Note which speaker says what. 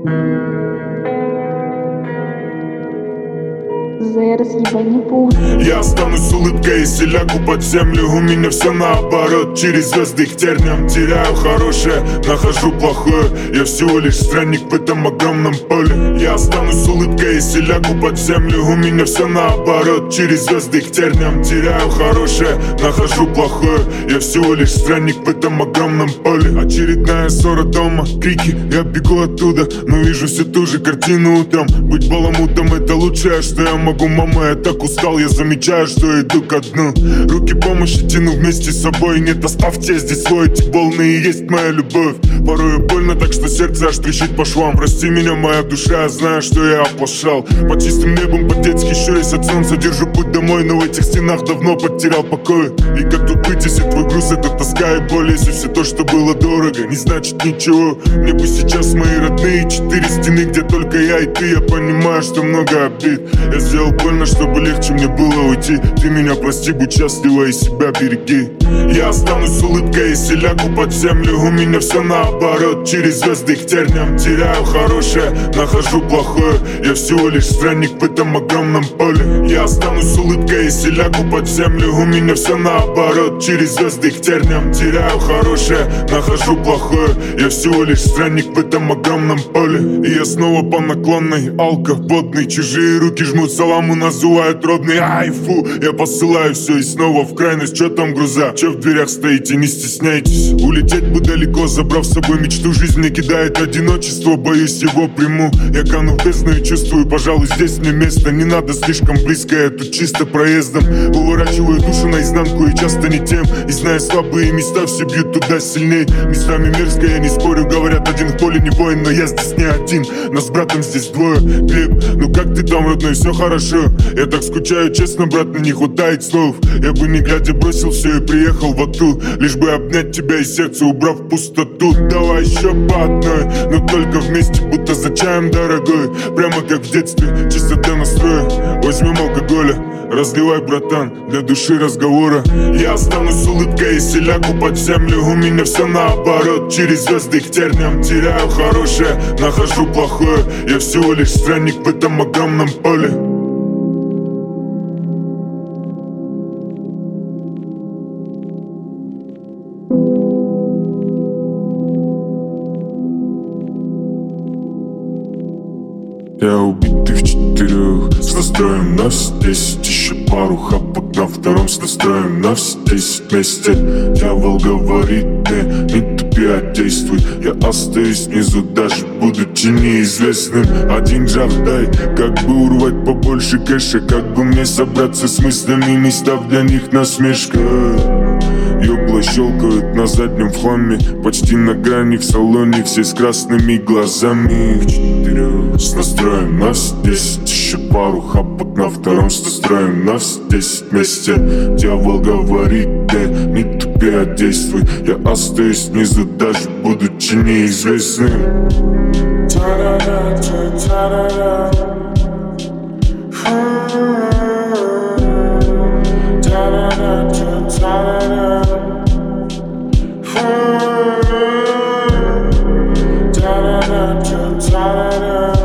Speaker 1: Зараз ебани по ушам.
Speaker 2: Я останусь с улыбкой, если лягу под землю. У меня все наоборот, через звезды к терниям. Теряю хорошее, нахожу плохое. Я всего лишь странник в этом огромном поле. Я останусь с улыбкой, если лягу под землю. У меня все наоборот, через звезды к терниям. Теряю хорошее, нахожу плохое. Я всего лишь странник в этом огромном поле. Очередная ссора дома, крики, я бегу оттуда, но вижу всю ту же картину утром. Быть баламутом — это лучшее, что я могу. Мама, я так устал, я замечаю, что иду ко дну. Руки помощи тяну вместе с собой. Нет, оставьте здесь свой, эти волны и есть моя любовь. Порой больно так, что сердце аж трещит по швам. Прости меня, моя душа, я знаю, что я оплошал. Под чистым небом, по-детски щурясь от солнца, держу путь домой, но в этих стенах давно потерял покой. И как тут быть, если твой груз — это тоска и боль? Если все то, что было дорого, не значит ничего. Мне бы сейчас мои родные 4 стены, где только я и ты. Я понимаю, что много обид. Я сделал больно, чтобы легче мне было уйти. Ты меня прости, будь счастлива и себя береги. Я останусь с улыбкой, если лягу под землю. У меня все наоборот, через звезды к терниям. Теряю хорошее, нахожу плохое. Я всего лишь странник в этом огромном поле. Я останусь с улыбкой, если лягу под землю. У меня все наоборот, через звезды к терниям. Теряю хорошее, нахожу плохое. Я всего лишь странник в этом огромном поле. И я снова по наклонной, алко водный. Чужие руки жмут саламу, называют родный. Ай, фу, я посылаю все и снова в крайность. Че там груза? Че в дверях стоите? Не стесняйтесь. Улететь бы далеко, забрав с собой мечту. Жизнь мне кидает одиночество, боюсь его приму. Я кану в бездну и чувствую, пожалуй, здесь мне место. Не надо слишком близко, я тут чисто проездом. Уворачиваю душу наизнанку и часто не тем. И зная слабые места, все бьют туда сильней. Местами мерзко, я не спорю, говорят, один в поле не воин. Но я здесь не один, нас с братом здесь двое. Глеб, ну как ты там, родной, все хорошо? Я так скучаю, честно, брат, мне не хватает слов. Я бы не глядя бросил все и приехал в Ату, лишь бы обнять тебя и сердце, убрав пустоту. Давай еще по одной, но только вместе, будто за чаем, дорогой. Прямо как в детстве, чисто для настроя. Возьмем алкоголя, разливай, братан, для души разговора. Я останусь с улыбкой, если лягу под землю. У меня все наоборот, через звезды к терниям. Теряю хорошее, нахожу плохое. Я всего лишь странник в этом огромном поле. Я убитый в 4 с настроем на все 10. Еще пару хапок на втором с настроем на все 10 вместе. Дьявол говорит мне, не тупи, а действуй. Я остаюсь внизу, даже будучи неизвестным. Один жах дай, как бы урвать побольше кэша. Как бы мне собраться с мыслями, не став для них насмешкой. Ёбла щелкают на заднем фоне, почти на грани в салоне, все с красными глазами. В 4 с настроем на все 10. Еще пару хапок на втором с настроем на все 10 вместе. Дьявол говорит мне, не тупи, а действуй. Я остаюсь внизу, даже будучи неизвестным.
Speaker 3: Da da da da da da.